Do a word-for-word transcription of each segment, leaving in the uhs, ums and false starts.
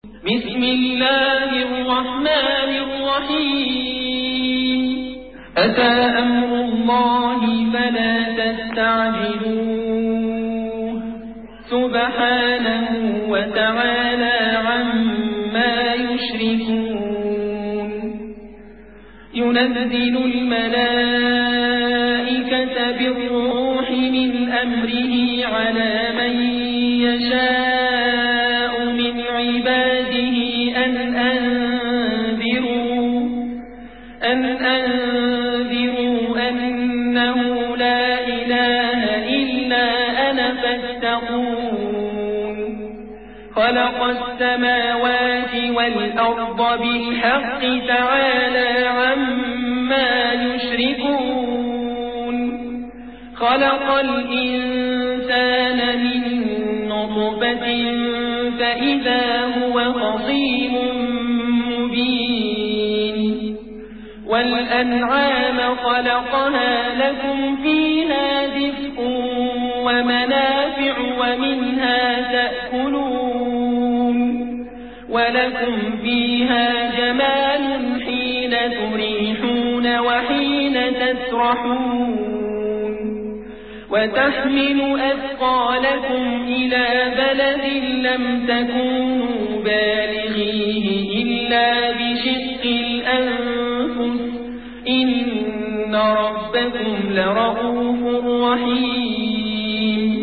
بسم الله الرحمن الرحيم أتى أمر الله فلا تستعجلوه سبحانه وتعالى عما يشركون ينزل الملائكة بالروح من أمره على من يشاء من عباده أن أنذروا أن أنذروا أنه لا إله إلا أنا فاتقون خلق السماوات والأرض بالحق تعالى عما يشركون خلق الإنسان من نطفة فإذا هو خصيم مبين والأنعام خلقها لكم فيها دفء ومنافع ومنها تأكلون ولكم فيها جمال حين تريحون وحين تسرحون وتحمل أثقالكم إلى بلد لم تكونوا بالغيه إلا بشق الأنفس إن ربكم لرؤوف رحيم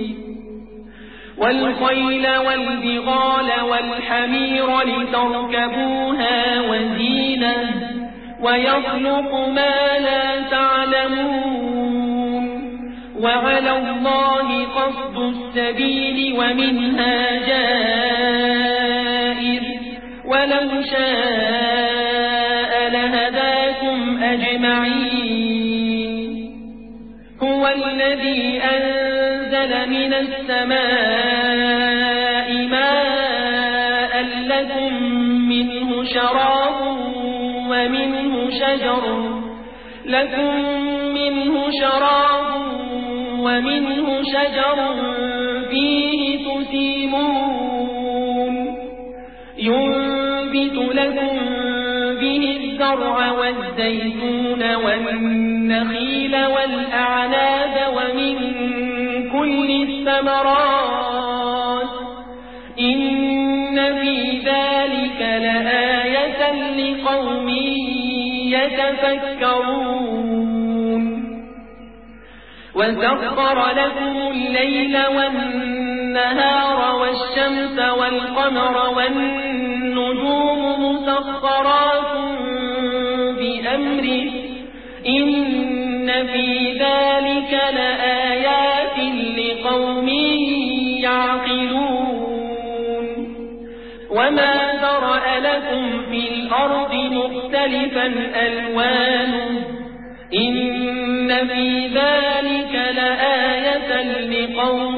والخيل والبغال والحمير لتركبوها وزينة ويخلق ما لا تعلمون وعلى الله قصد السبيل ومنها جائر ولو شاء لهداكم أجمعين هو الذي أنزل من السماء ماء لكم منه شراب ومنه شجر لكم منه شراب ومنه شجر فيه تسيمون ينبت لكم به الزرع والزيتون والنخيل والأعناب ومن كل الثمرات إن في ذلك لآية لقوم يتفكرون وسخر لكم الليل والنهار والشمس والقمر والنجوم مسخرات بأمره إن في ذلك لآيات لقوم يعقلون وما ذرأ لكم في الأرض مختلفا ألوانه إن في ذلك لآية لقوم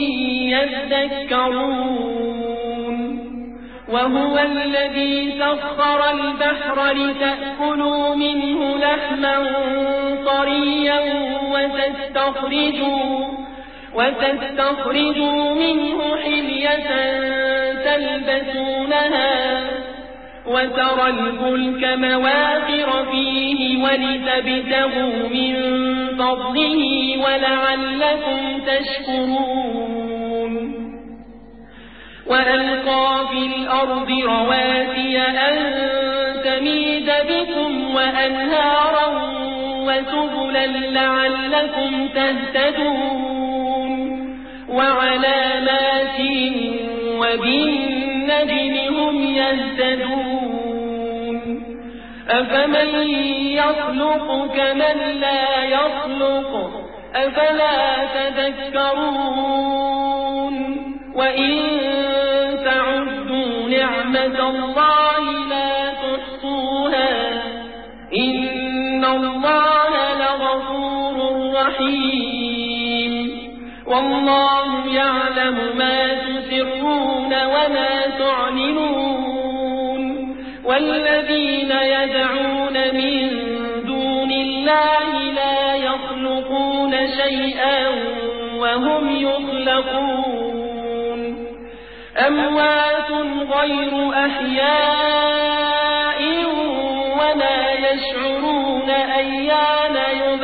يذكرون وهو الذي سخر البحر لتأكلوا منه لحما طريا وتستخرجوا, وتستخرجوا منه حلية تلبسونها وترى الفلك مواخر فيه ولتبتغوا من فضله ولعلكم تشكرون وألقى في الأرض رواسي أن تميد بكم وأنهارا وسبلا لعلكم تهتدون وعلامات وبالنجم هم يهتدون أفمن يخلق كمن لا يخلق أفلا تذكرون وإن تعدوا نعمة الله لا تحصوها إن الله لغفور رحيم والله يعلم ما تسرون وما تعلنون والذين يدعون من دون الله لا يخلقون شيئا وهم يخلقون أموات غير أحياء وما يشعرون أيان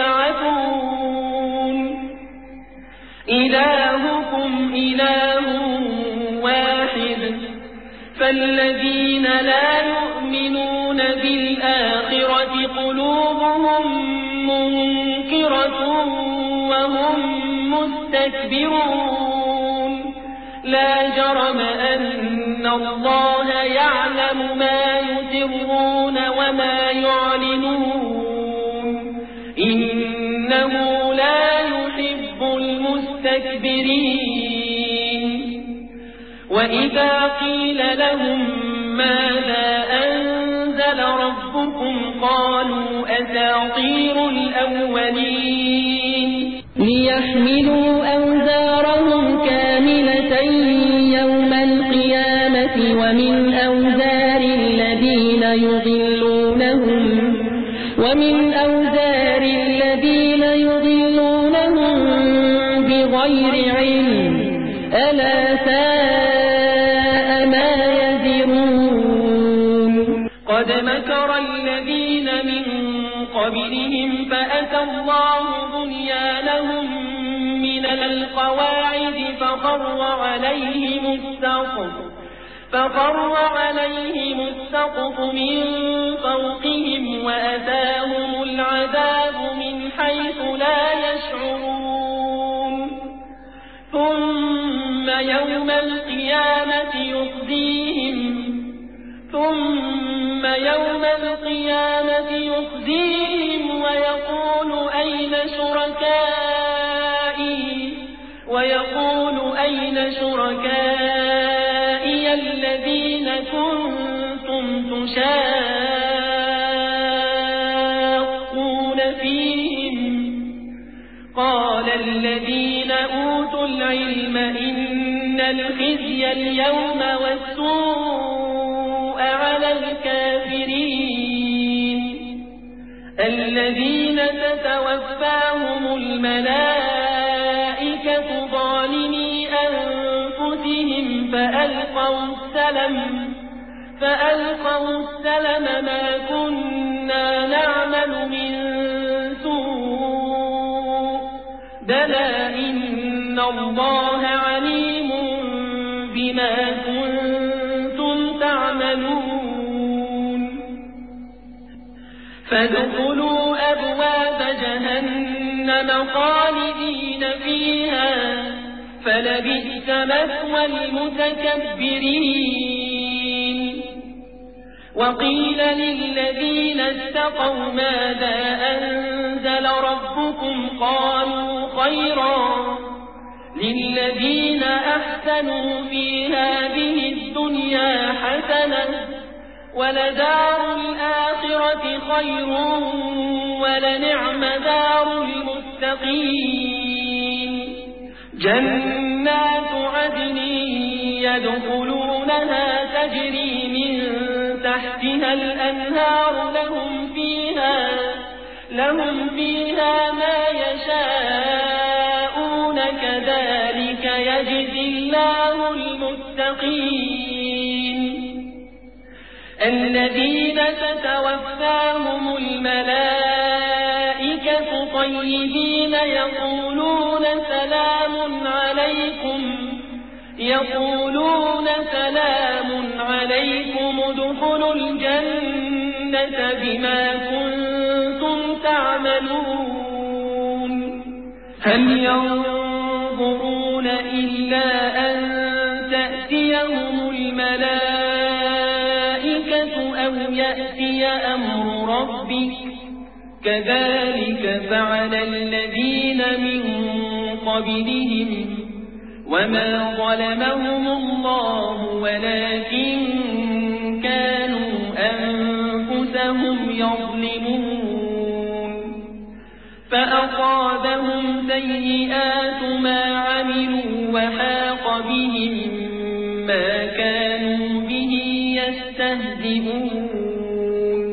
يبعثون إلهكم إله واحد فالذين لا يؤمنون بالآخرة قلوبهم منكرة وهم مستكبرون لا جرم أن الله يعلم ما يسرون وما يعلنون إنه لا يحب المستكبرين وإذا قيل لهم ماذا أنزل ربكم قالوا أساطير الأولين ليحملوا أوزارهم كاملة يوم القيامة ومن أوزار الذين يضلونهم ومن أوزار الذين يضلونهم بغير علم ألا ساء ما يزرون قد مكر الذين من قبلهم فأتى الله بنيانهم من القواعد فخر عليهم السقف فخر عليهم السقف من فوقهم وأتاهم العذاب من حيث لا يشعرون ثم يوم القيامة يخزيهم ثم يوم القيامة يخزيهم ويقول أين شركائي ويقول أين شركائي الذين كنتم تشاقون فيهم قال الذين أوتوا العلم إن الخزي اليوم والسوء على الكافرين الذين تتوفاهم الملائكة ظالمي أنفسهم فألقوا السلم فألقوا السلم ما كنا نعمل من سوء بلى إن الله عليم بما كنتم تعملون فادخلوا أبواب جهنم خالدين فيها فلبئس مثوى المتكبرين وقيل للذين اتقوا ماذا أنزل ربكم قالوا خيرا للذين أحسنوا في هذه الدنيا حسنة ولدار الآخرة خير ولنعم دار المتقين جنات عدن يدخلونها تجري من تحتها الأنهار لهم فيها لهم فيها ما يشاءون كذلك يجزي الله المتقين الذين تتوفاهم الملائكة طيبين يقولون سلام عليكم يقولون سلام عليكم ادخلوا الجنة بما كنتم تعملون هل ينظرون إلا أن تأتيهم الملائكة أو يأتي أمر ربك كذلك فعل الذين من قبلهم وما ظلمهم الله ولكن كانوا أنفسهم يظلمون فأصابهم سيئات ما عملوا وحاق بهم ما كانوا به يستهزئون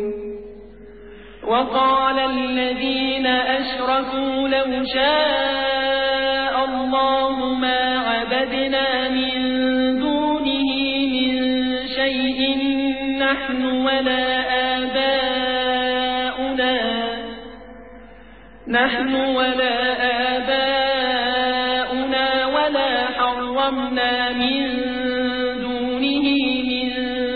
وقال الذين أشركوا لو شاء الله ما عبدنا من دونه نحن ولا آباؤنا نحن ولا آباؤنا ولا حرمنا من دونه من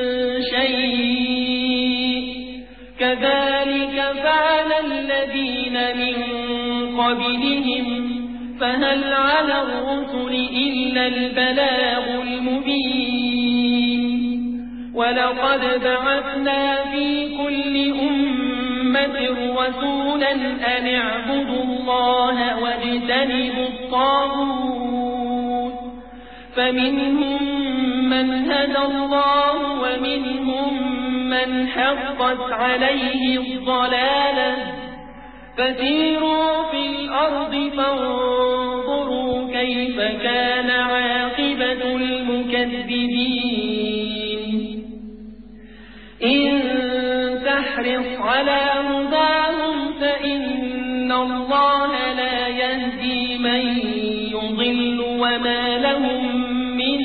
شيء كذلك فعل الذين من قبلهم فهل على الرسل إلا البلاغ المبين ولقد بعثنا في كل أمة رسولا أن اعبدوا الله واجتنبوا الطاغوت فمنهم من هدى الله ومنهم من حقت عليه الضلالة فسيروا في الأرض فانظروا كيف كان عاقبة المكذبين إن تحرص على هداهم فإن الله لا يهدي من يضل وما لهم من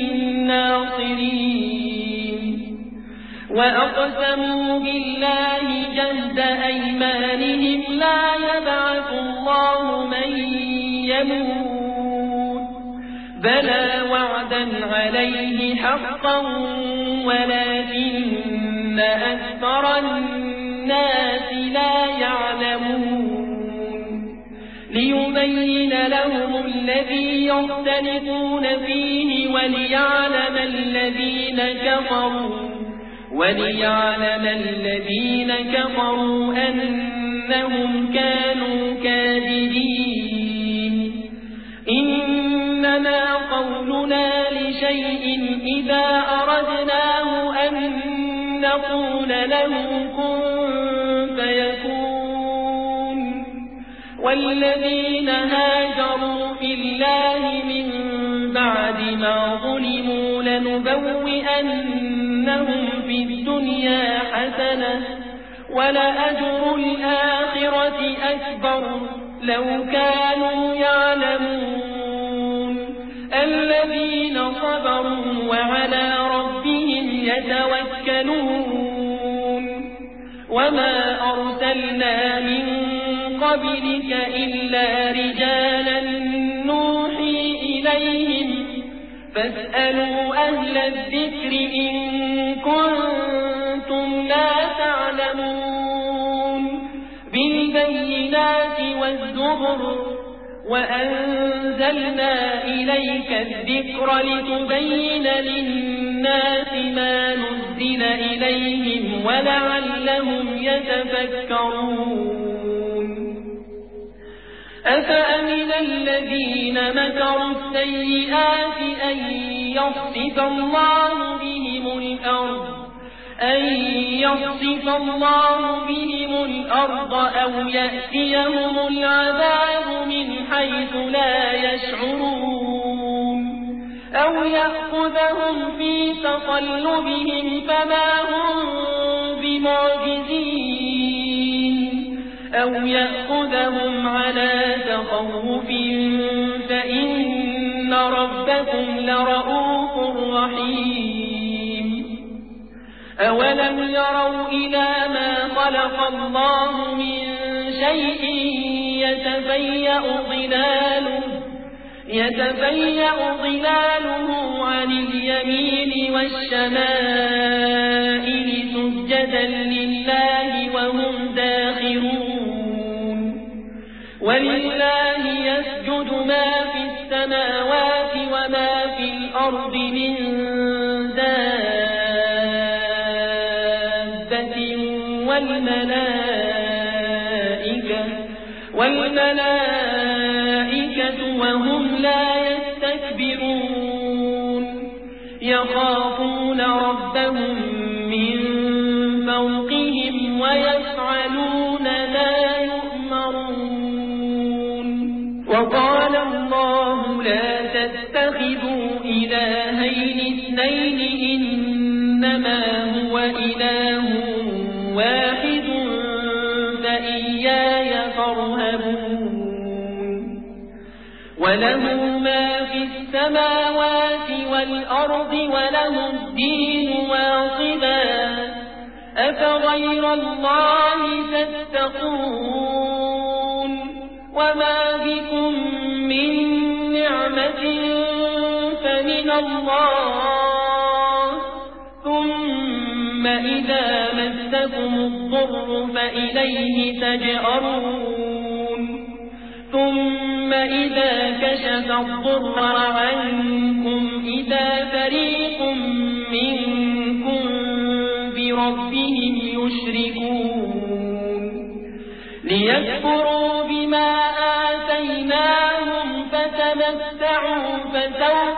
ناصرين وأقسموا بالله جهد أيمانهم لا يبعث الله من يموت بلى وعدا عليه حقا ولكن أكثر الناس لا يعلمون ليبين لهم الذي يختلفون فيه وليعلم الذين كفروا وليعلم الذين كفروا أنهم كانوا كاذبين إنما قولنا لشيء إذا أردناه أن نقول له كن فيكون والذين هاجروا في الله من بعد ما ظلموا لنبوئنهم في الدنيا حسنة ولأجر الآخرة أكبر لو كانوا يعلمون الذين صبروا وعلى ربهم يتوكلون وما أرسلنا من قبلك إلا رجالا نوحي إليهم فاسألوا أهل الذكر إن كنتم لا تعلمون بالبينات والزبر وأنزلنا إليك الذكر لتبين للناس ما نزل إليهم ولعلهم يتفكرون أفأمن الذين مكروا السيئات أن يخسف الله بهم الأرض أن يخسف الله بهم الأرض أو يأتيهم العذاب من حيث لا يشعرون أو يأخذهم في تقلبهم فما هم بمعجزين أو يأخذهم على تخوف فإن ربكم لرؤوف رحيم أولم يروا إلى ما خلق الله من شيء يتفيأ ظلاله يتفيأ ظلاله عن اليمين والشمائل سجدا لله وهم داخرون ولله يسجد ما في السماوات وما في الأرض من دابة والملائكة والملائكة وهم لا يستكبرون يخافون ربهم من فوقهم ويفعلون ما يؤمرون وقال الله لا تتخذوا إلهين اثنين إنما هو إله واحد فإياي فارهبون وله ما في السماوات والأرض وله الدين واصبا أفغير الله تتقون وما بكم من نعمة فمن الله ثم إذا مسكم الضر فإليه تجأرون ثم إذا كشف الضر عنكم إذا فريق منكم بربهم يشركون ليكفروا بما آتيناهم فتمتعوا فسوف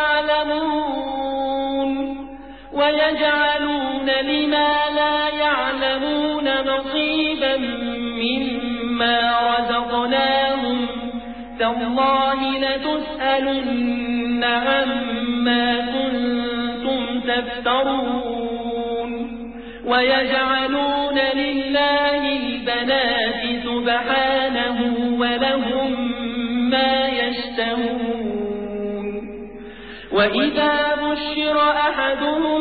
تعلمون ويجعلون لما لا يعلمون نصيبا مما رزقناهم تالله لتسألن عما كنتم تفترون ويجعلون لله البنات سبحانه ولهم ما يشتهون وإذا بشر أحدهم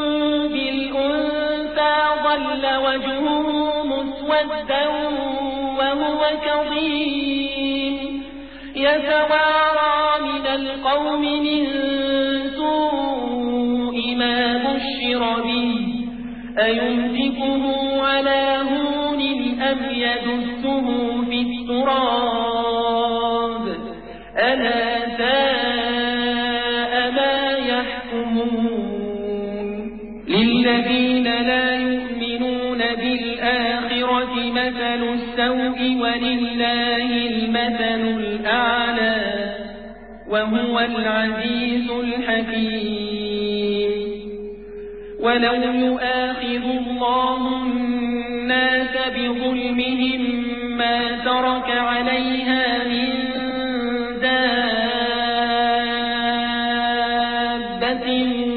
بالأنثى ظل وجهه مسودا وهو كظيم يتوارى من القوم من سوء ما بشر به أيمسكه على هون أم يدسه في التراب ألا ساء ما يحكمون للذين لا يؤمنون بالآخرة مثل السوء ولله المثل الأعلى وهو العزيز الحكيم ولو يؤاخذ الله الناس بظلمهم ما ترك عليها من دابة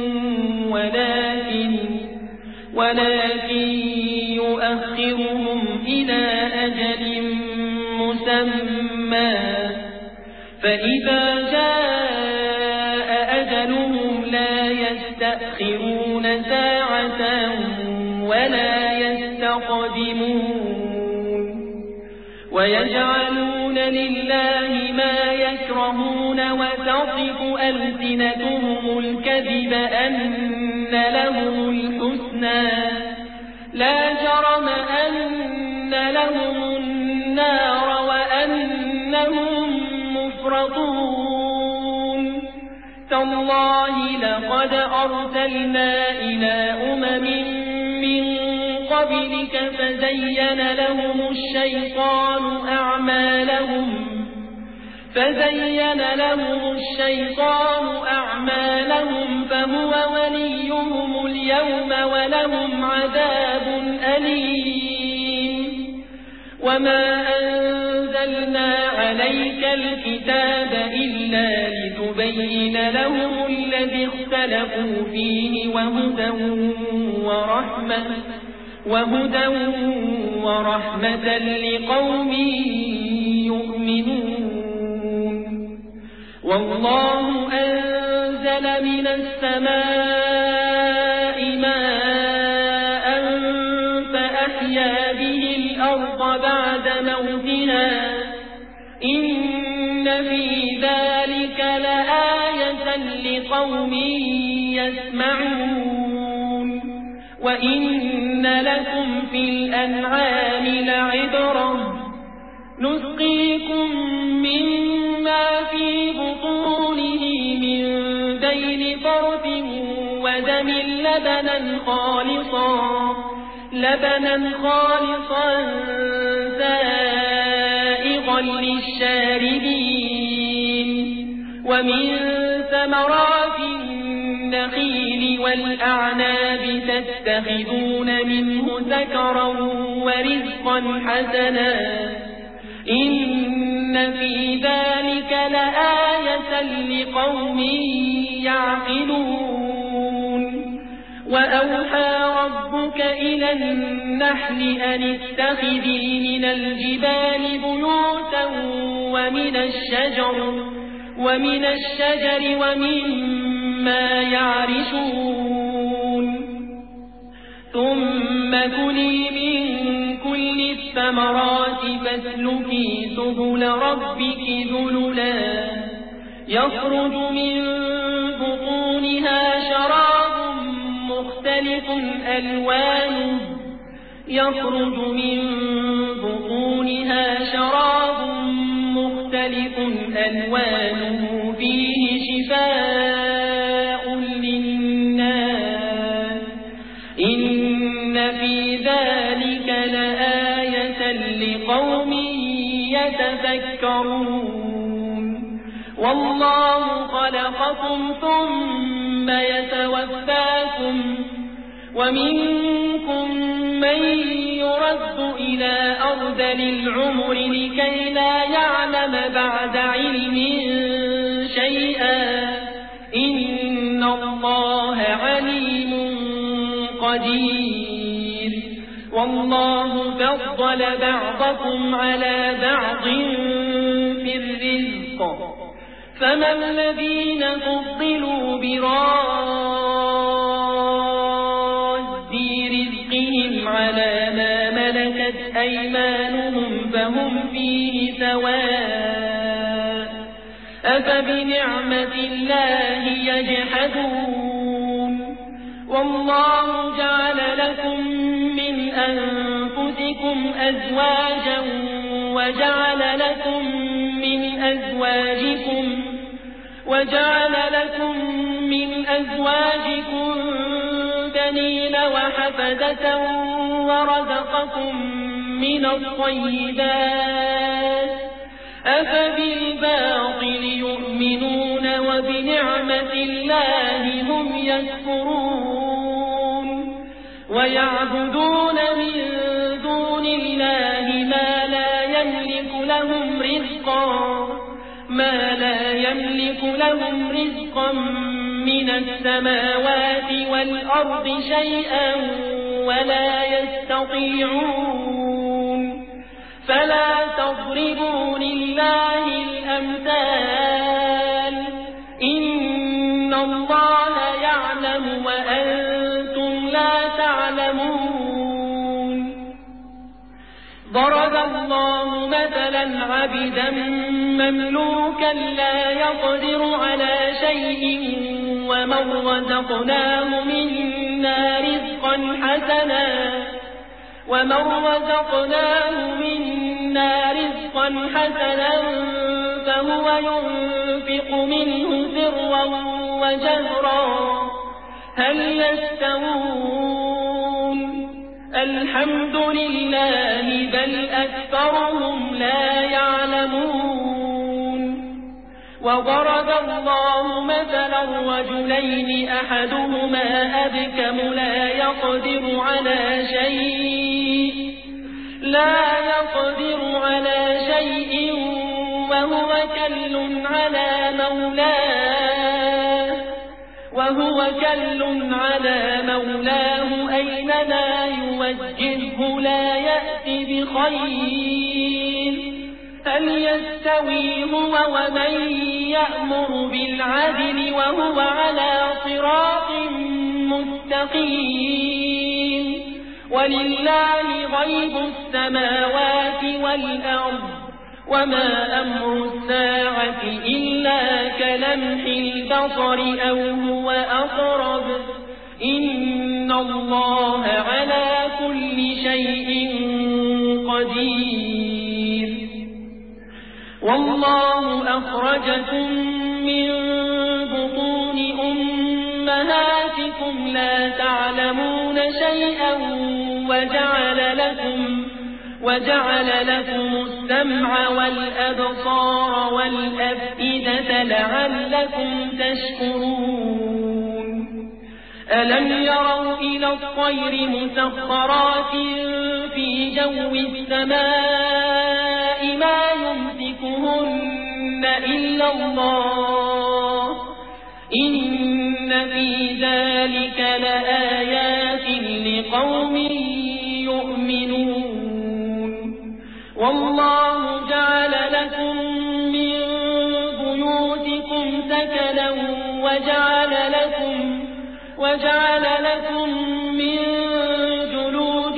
ولكن ولكن يؤخرهم إلى أجل مسمى فإذا جاء أجلهم لا يستأخرون ساعة ولا يستقدمون ويجعلون لله ما يكرهون وتصف ألسنتهم الكذب أن لهم الحسنى لا جرم أن لهم النار وأنهم مفرطون تالله لقد أرسلنا إلى أمم من قبلك فزين لهم الشيطان أعمالهم فزين لهم الشيطان أعمالهم فهو وليهم اليوم ولهم عذاب أليم وما أنزلنا عليك الكتاب إلا لتبين لهم الذي اختلفوا فيه وهدى ورحمة وهدى ورحمة لقوم يؤمنون والله أنزل من السماء ماء فأحيا به الأرض بعد موتها إن في ذلك لآية لقوم يسمعون وإن لكم في الأنعام لعبرة نسقيكم مما في بطونه من بين فرث ودم لبنا خالصا لبنا خالصا سائغا للشاربين ومن ثمرات النخيل والأعناب تتخذون منه سكرا ورزقا حسنا إن في ذلك لآية لقوم يعقلون وأوحى ربك إلى النحل أن اتخذي من الجبال بيوتا ومن الشجر ومن الشجر ومما يعرشون ثم ثم كلي من كل الثمرات فاسلكي سبل ربك ذللا يخرج من بطونها شراب مختلف ألوانه يخرج من بطونها شراب مختلف ألوانه فيه شفاء للناس إن في ذلك لآية لقوم يتفكرون والله خلقكم ثم يتوفاكم ومنكم من يرد إلى أرذل العمر لكي لا يعلم بعد علم شيئا إن الله عليم قدير والله فضل بعضكم على بعض في الرزق فما الذين فضلوا براد رزقهم على ما ملكت أيمانهم فهم فيه سواء أفبنعمة الله يجحدون والله جعل لكم من أنفسكم أزواجا وجعل لكم من أزواجكم وجعل لكم من أزواجكم بنين وحفدة ورزقكم من الطيبات أفبالباطل يؤمنون وبنعمة الله هم يكفرون ويعبدون من دون الله ما لا يملك لهم رزقا ما لا يملك لهم رزقا من السماوات والأرض شيئا ولا يستطيعون فلا تضربوا لله الأمثال إن الله يعلم وأنتم لا تعلمون ضرب الله مثلا عبدا مملوكا لا يقدر على شيء ومن رزقناه منا رزقا حسنا ومن رزقناه منا رزقا حسنا فهو ينفق منه سرا وجهرا هل يستوون الحمد لله بل أكثرهم لا يعلمون وضرب الله مثلا رجلين أحدهما أبكم لا يقدر على شيء لا يقدر على شيء وهو كل على مولاه وهو كل على مولاه أينما يوجهه لا يأتي بخير هل يستوي هو ومن يأمر بالعدل وهو على صراط مستقيم ولله غيب السماوات والأرض وما أمر الساعة إلا كلمح البصر أو هو أقرب إن الله على كل شيء قدير والله أخرجكم من بطون أمهاتكم لا تعلمون شيئا وجعل لكم وجعل لكم السمع والأبصار والأفئدة لعلكم تشكرون ألم يروا إلى الطير مسخرات في جو السماء ما يمسكهن إلا الله إن في ذلك لآيات لقوم يؤمنون والله جعل لكم من بيوتكم سكنا وجعل لكم وجعل لكم من جلود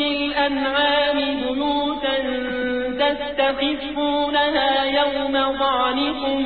الأنعام بيوتا تستخفونها يوم ظعنكم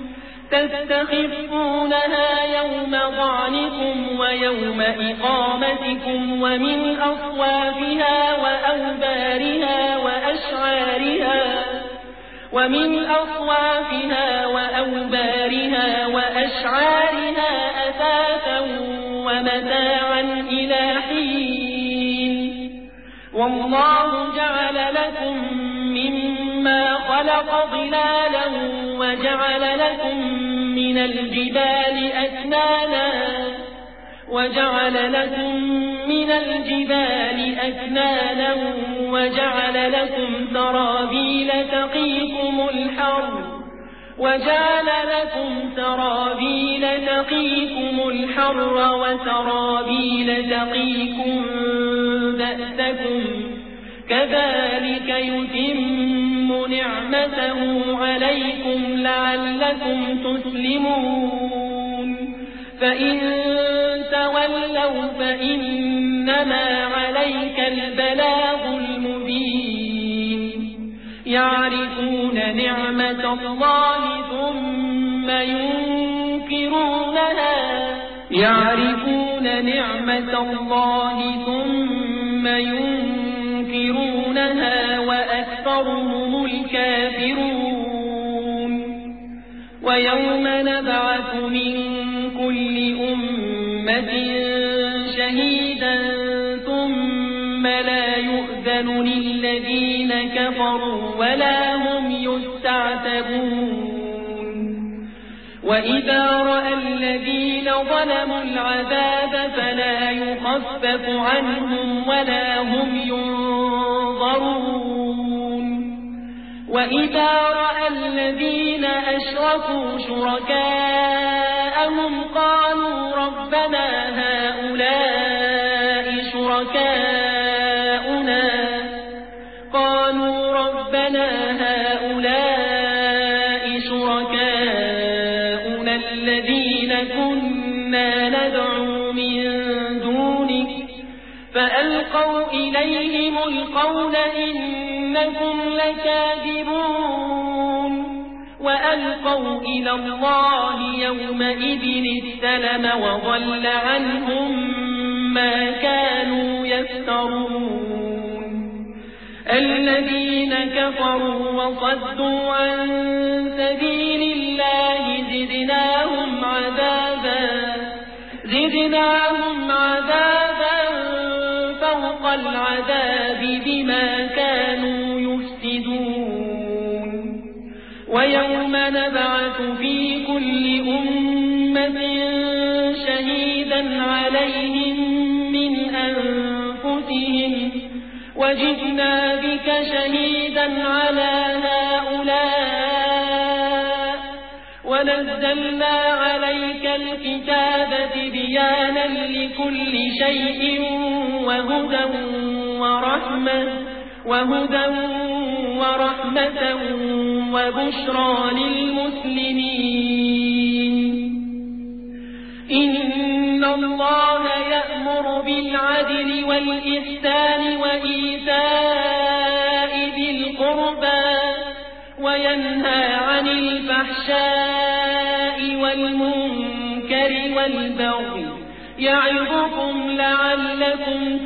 تستخفونها يوم ظعنكم ويوم إقامتكم ومن أصوافها وأوبارها وأشعارها ومن أصوافها وأوبارها وأشعارها أثاثا ومتاعا إلى حين والله جعل لكم مما خلق ظلالا وجعل لكم من الجبال أكنانا وجعل لكم من الجبال أكنانا وجعل لكم سرابيل تقيكم الحر وجعل لكم سرابيل تقيكم الحر وسرابيل تقيكم بأسكم كذلك يتم نعمته عليكم لعلكم تسلمون فإن تولوا فإنما عليك البلاغ المبين يعرفون نعمة الله ثم ينكرونها يعرفون نعمة الله ثم ينكرونها وأكثرهم الكافرون ويوم نبعث من كل أمة شهيدا ثم لا يؤذن للذين كفروا ولا هم يستعتبون وإذا رأى الذين ظلموا العذاب فلا يخفف عنهم ولا هم ينظرون وإذا رأى الذين أشركوا شركاءهم قالوا ربنا هؤلاء شركاؤنا قالوا ربنا هؤلاء شركاؤنا الذين كنا ندعو من دونك فألقوا إليهم القول إنكم لكاذبون وألقوا إلى الله يومئذ السلم وضل عنهم ما كانوا يفترون الذين كفروا وصدوا عن سبيل الله زدناهم عذابا زدناهم عذابا فوق العذاب بما كانوا يفسدون ويوم نبعث في كل أمة شهيدا عليهم من أنفسهم وجئنا بك شهيدا على هؤلاء ونزلنا عليك الكتاب بيانا لكل شيء وهدى ورحمة وهدى ورحمة وبشرى للمسلمين إن الله يأمر بالعدل والإحسان وإيتاء ذي القربى وينهى عن الفحشاء والمنكر والبغي يعظكم لعلكم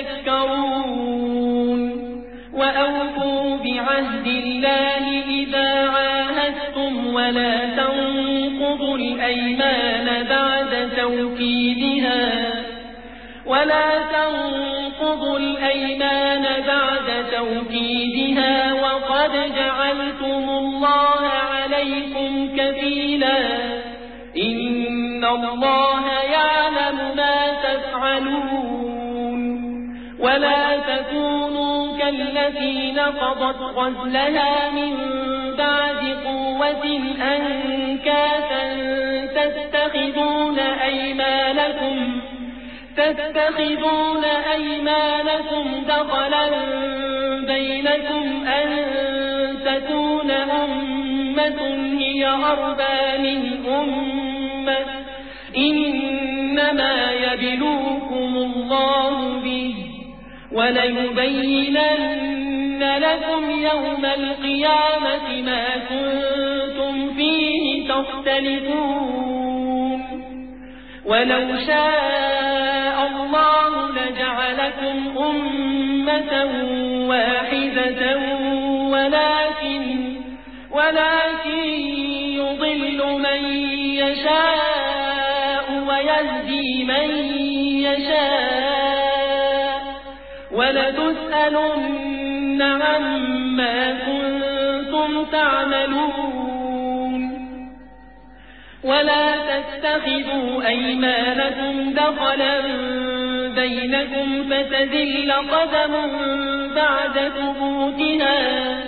تذكرون وأوفوا بعهد الله إذا عاهدتم ولا تنقضوا الأيمان بعد توكيدها ولا تنقضوا الأيمان بعد توكيدها وقد جعلتم الله عليكم كفيلا إن الله يعلم ما تفعلون ولا تكونوا كالتي نقضت غزلها من بعد قوة أنكاثا تتخذون أيمانكم تتخذون أيمانكم دخلا بينكم أن تكون أمة هي أربى من أمة إنما يبلوكم الله به وليبينن لكم يوم القيامة ما كنتم فيه تختلفون ولو شاء الله لجعلكم أمة واحدة ولكن ولكن يضل من يشاء ويهدي من يشاء ولتسألن عما كنتم تعملون ولا تتخذوا أيمانكم دخلا بينكم فتزل قدم بعد ثبوتها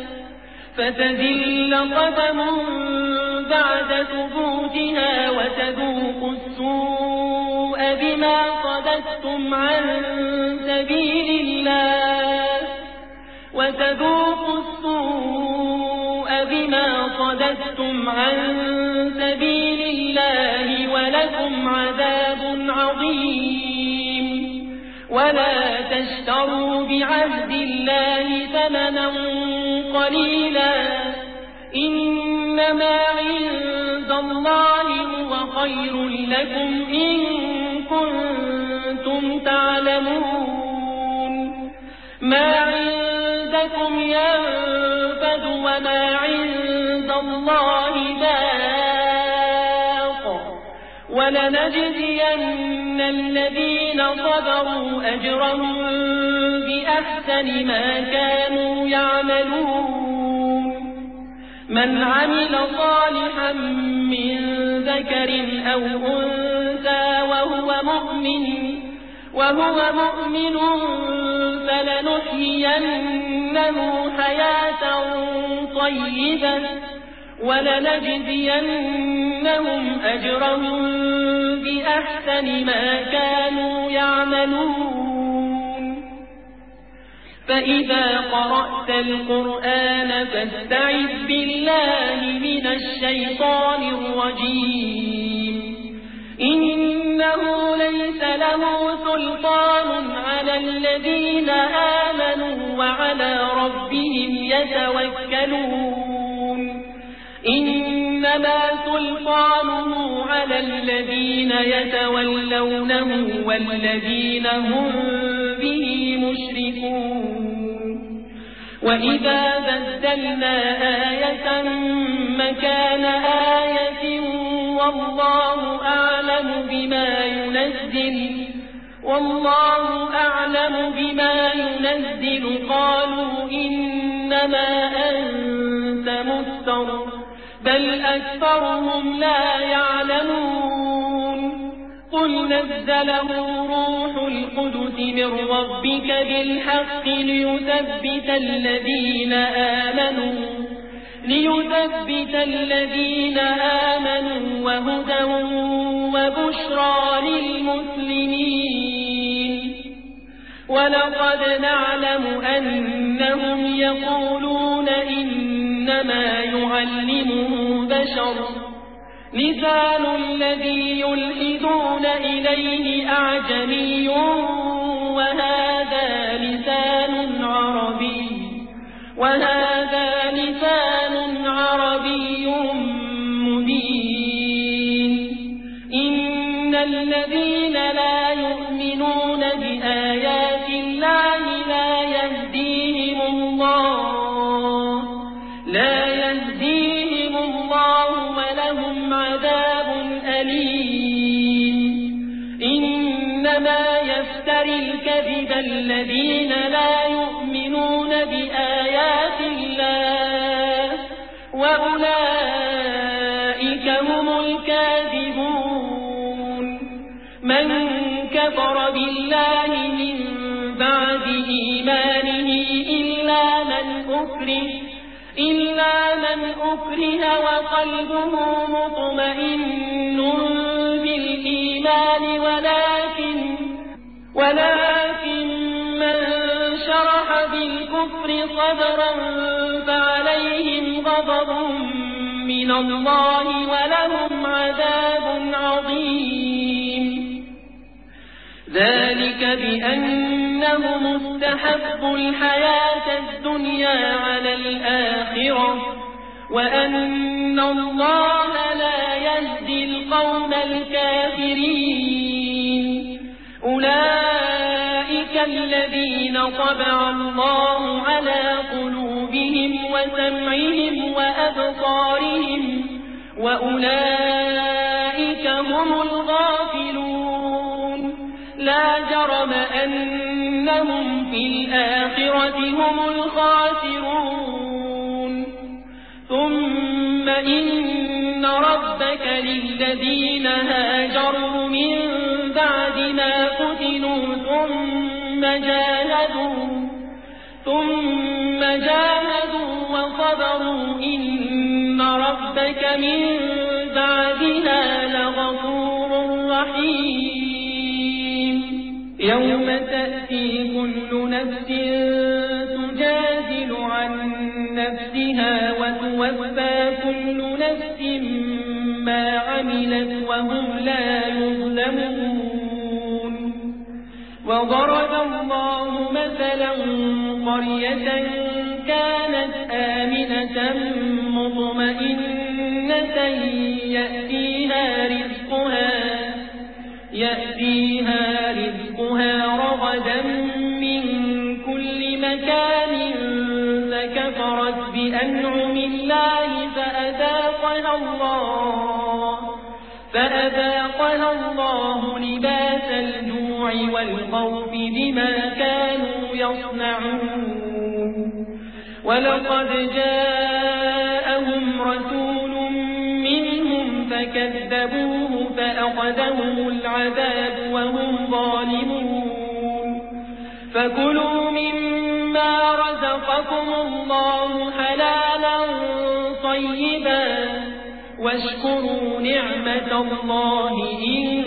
فتزل قدم بعد ثبوتها وتذوقوا السوء بما صددتم عن سبيل الله وتذوقوا السوء بما صددتم عن سبيل الله ولكم عذاب عظيم ولا تشتروا بعهد الله ثمنا قليلا إنما عند الله هو خير لكم إن كنتم تعلمون ما عندكم ينفد وما عند الله باق ولنجزين الذين صبروا أجرهم بأحسن ما كانوا يعملون من عمل صالحا من ذكر أو أنثى وهو مؤمن وهو مؤمن فلنحيينه حياة طيبة ولنجزينهم أجرهم بأحسن ما كانوا يعملون فإذا قرأت القرآن فاستعذ بالله من الشيطان الرجيم إنه ليس له سلطان على الذين آمنوا وعلى ربهم يتوكلون إنما سلطانه على الذين يتولونه والذين هم به مشركون وإذا بدلنا آية مكان آية والله أعلم بما ينزل والله أعلم بما ينزل قالوا إنما أنت مفتر بل أكثرهم لا يعلمون قل نزله روح القدس من ربك بالحق ليثبت الذين آمنوا ليثبت الذين آمنوا وهدى وبشرى للمسلمين ولقد نعلم أنهم يقولون إنما يعلمه بشر لسان الذي يلحدون إليه أعجمي وهذا لسان عربي وهذا لسان عربي مبين إن الذين لا يؤمنون بآيات الله لا يهديهم الله لا يهديهم الله ولهم عذاب أليم إنما يفتري الكذب الذين لا يؤمنون بآيات الله وأولئك هم الكاذبون من كفر بالله من بعد إيمانه إلا من أكره إلا من أكره وقلبه مطمئن بالإيمان ولكن ولكن من شرح بالكفر صدرا فعليهم غضب من الله ولهم عذاب عظيم ذلك بأنهم استحبوا الحياة الدنيا على الآخرة وأن الله لا يهدي القوم الكافرين أولئك الذين طبع الله على قلوبهم وسمعهم وأبصارهم وأولئك هم الغافلون لا جرم أنهم في الآخرة هم الخاسرون ثم إن ربك للذين هاجروا من بعد ما فتنوا ثم جاهدوا ثم جاهدوا وصبروا إن ربك من بعدها لغفور رحيم يوم تأتي كل نفس تجادل عن نفسها وتوفى كل نفس ما عملت وهم لا يظلمون وضرب الله مثلا قرية كانت آمنة مطمئنة يأتيها رزقها يأتيها رزقها رغدا من كل مكان فكفرت بأنعم الله فأذاقها الله فأذاقها الله لباس الجوع والخوف بما كانوا يصنعون ولقد جاءهم رسول منهم فكذبوه فأخذهم العذاب وهم ظالمون فكلوا مما رزقكم الله حلالا طيبا واشكروا نعمة الله إن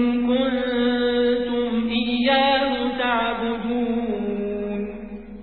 كنتم إياه تعبدون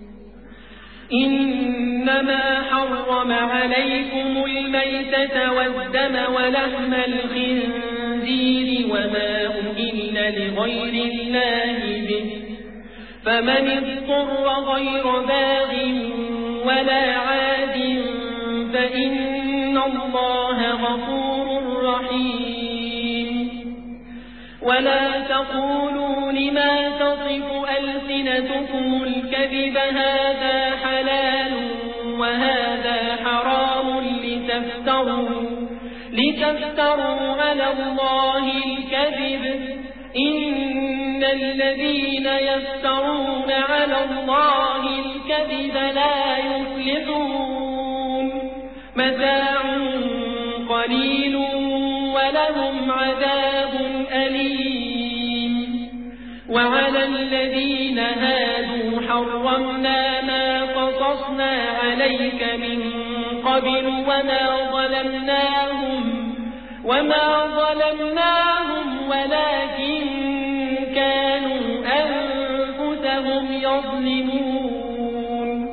إنما حرم عليكم الميتة والدم ولحم الخنزير وما أهل لغير الله به فمن اضطر غير باغ ولا عاد فإن الله غفور رحيم ولا تقولوا لما تصف ألسنتكم الكذب هذا حلال وهذا حرام لتفتروا لتفتروا على الله الكذب إن الذين يفترون على الله الكذب لا يفلحون متاع قليل ولهم عذاب أليم وعلى الذين هادوا حرمنا ما قصصنا عليك من قبل وما ظلمناهم وما ظلمناهم ولكن كانوا أنفسهم يظلمون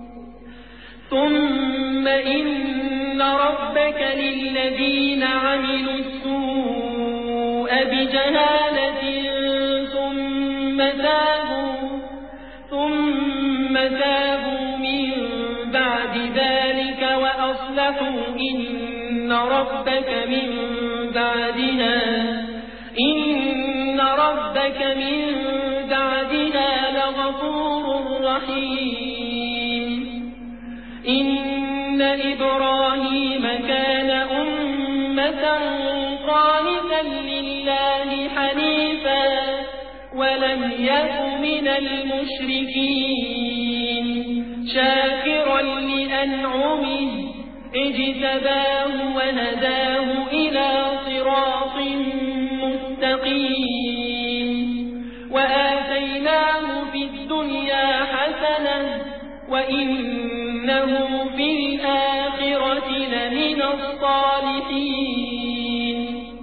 ثم إن ربك للذين عملوا السوء بجهالة ثم تابوا ثم تابوا من بعد ذلك وأصلحوا إن ربك من بعدها إن ربك من بعدها لغفور رحيم إن إبراهيم كان أمة قانتا لله حنيفا ولم يك من المشركين شاكرا لأنعمه اجتباه وهداه إلى صراط مستقيم وآتيناه في الدنيا حسنة وإنه في الآخرة لمن الصالحين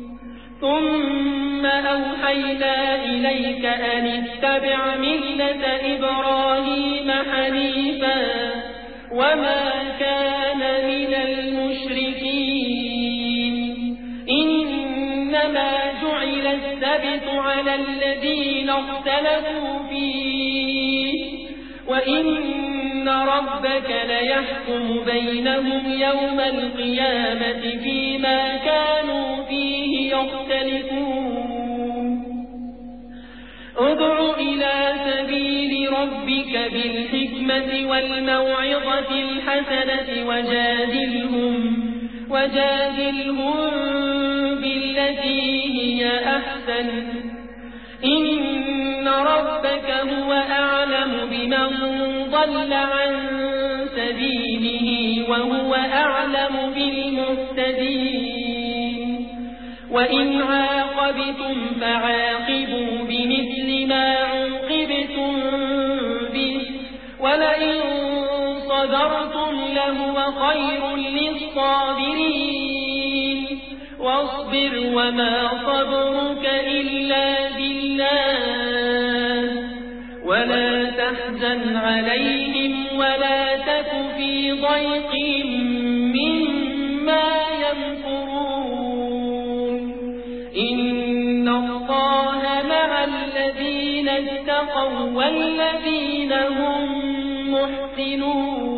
ثم أوحينا إليك أن اتبع ملة إبراهيم حنيفا وما كان من المشركين إنما جعل السبت الثابت على الذين اختلفوا فيه وإن ربك ليحكم بينهم يوم القيامة فيما كانوا فيه يختلفون ادع إلى سبيل ربك بالحكمة والموعظة الحسنة وجادلهم وجادلهم بالتي هي أحسن إن ربك هو أعلم بمن ضل عن سبيله وهو أعلم بالمهتدين وإن عاقبتم فعاقبوا بمثل ما عوقبتم به ولئن صبرتم لهو خير للصابرين واصبر وما صبرك إلا بالله ولا تحزن عليهم ولا تك في ضيق مما يمكرون إن الله مع الذين اتقوا والذين هم محسنون